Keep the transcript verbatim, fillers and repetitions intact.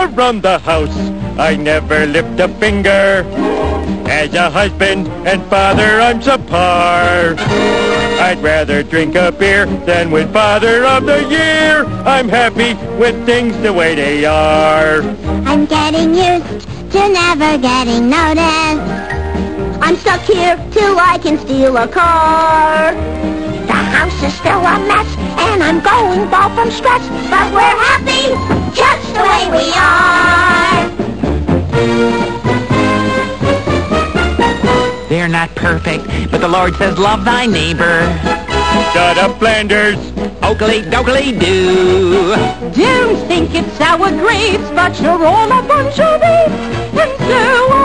around the house. I never lift a finger. As a husband and father, I'm subpar. I'd rather drink a beer than win Father of the Year. I'm happy with things the way they are. I'm getting used to never getting noticed. I'm stuck here till I can steal a car. The house is still a mess, and I'm going bald from stress. But we're happy just the way we are. They're not perfect, but the Lord says love thy neighbor. Shut up, Flanders. Oakley dokley doo. Don't think it's sour grapes, but you're all a bunch of apes. And so